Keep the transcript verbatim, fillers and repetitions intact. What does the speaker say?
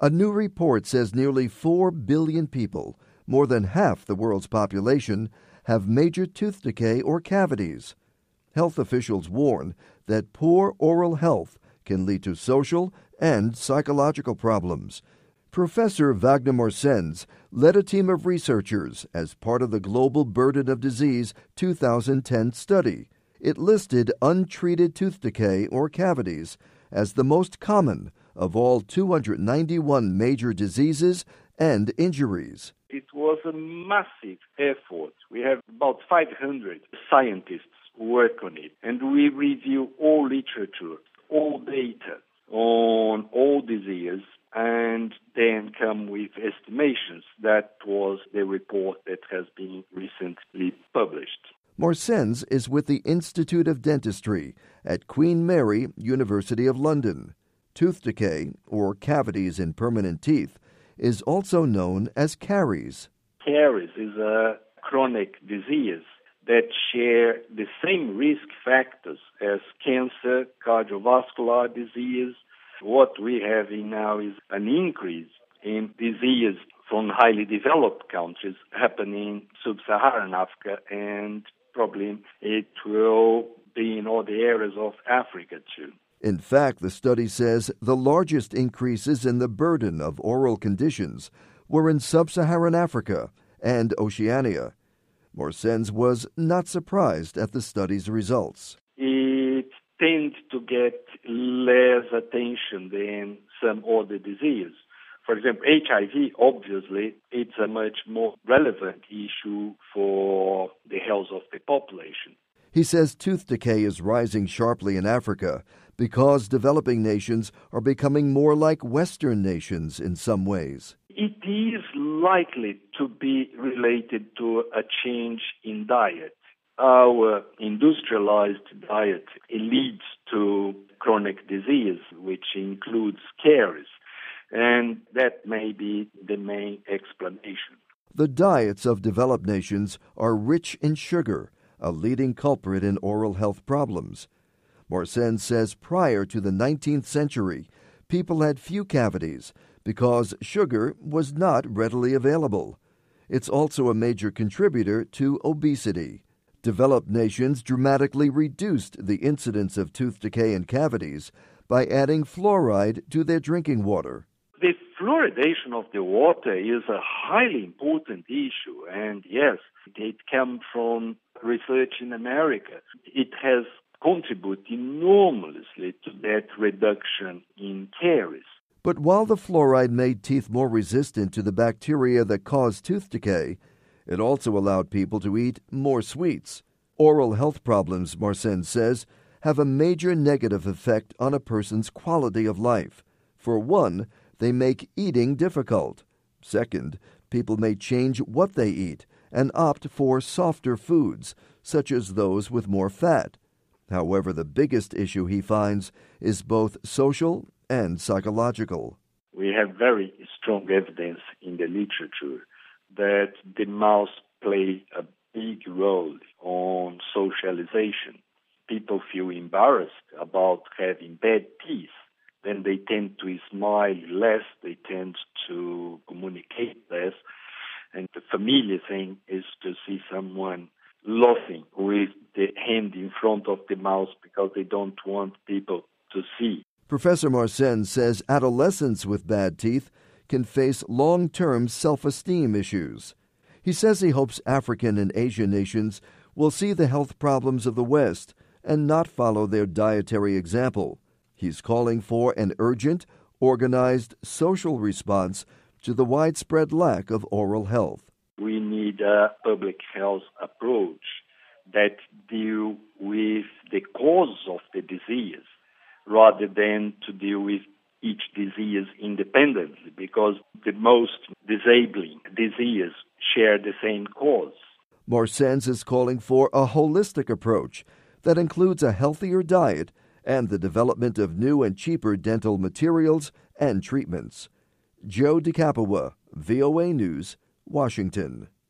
A new report says nearly four billion people, more than half the world's population, have major tooth decay or cavities. Health officials warn that poor oral health can lead to social and psychological problems. Professor Wagner Morsens led a team of researchers as part of the Global Burden of Disease two thousand ten study. It listed untreated tooth decay or cavities as the most common of all two hundred ninety-one major diseases and injuries. It was a massive effort. We have about five hundred scientists who work on it, and we review all literature, all data on all diseases, and then come with estimations. That was the report that has been recently published. Morsens is with the Institute of Dentistry at Queen Mary, University of London. Tooth decay, or cavities in permanent teeth, is also known as caries. Caries is a chronic disease that share the same risk factors as cancer, cardiovascular disease. What we have in now is an increase in disease from highly developed countries happening in sub-Saharan Africa, and probably it will be in all the areas of Africa too. In fact, the study says the largest increases in the burden of oral conditions were in sub-Saharan Africa and Oceania. Morsens was not surprised at the study's results. It tends to get less attention than some other diseases. For example, H I V, obviously, it's a much more relevant issue for the health of the population. He says tooth decay is rising sharply in Africa because developing nations are becoming more like Western nations in some ways. It is likely to be related to a change in diet. Our industrialized diet leads to chronic disease, which includes caries, and that may be the main explanation. The diets of developed nations are rich in sugar, a leading culprit in oral health problems. Morsens says prior to the nineteenth century, people had few cavities because sugar was not readily available. It's also a major contributor to obesity. Developed nations dramatically reduced the incidence of tooth decay and cavities by adding fluoride to their drinking water. The fluoridation of the water is a highly important issue, and yes, it comes from research in America. It has contributed enormously to that reduction in caries. But while the fluoride made teeth more resistant to the bacteria that cause tooth decay, it also allowed people to eat more sweets. Oral health problems, Morsens says, have a major negative effect on a person's quality of life. For one, they make eating difficult. Second, people may change what they eat and opt for softer foods, such as those with more fat. However, the biggest issue he finds is both social and psychological. We have very strong evidence in the literature that the mouth play a big role on socialization. People feel embarrassed about having bad teeth. Then they tend to smile less, they tend to communicate less. And the familiar thing is to see someone laughing with the hand in front of the mouth because they don't want people to see. Professor Morsens says adolescents with bad teeth can face long-term self-esteem issues. He says he hopes African and Asian nations will see the health problems of the West and not follow their dietary example. He's calling for an urgent, organized social response to the widespread lack of oral health. We need a public health approach that deal with the cause of the disease rather than to deal with each disease independently, because the most disabling diseases share the same cause. Morsens is calling for a holistic approach that includes a healthier diet and the development of new and cheaper dental materials and treatments. Joe DeCapua, V O A News, Washington.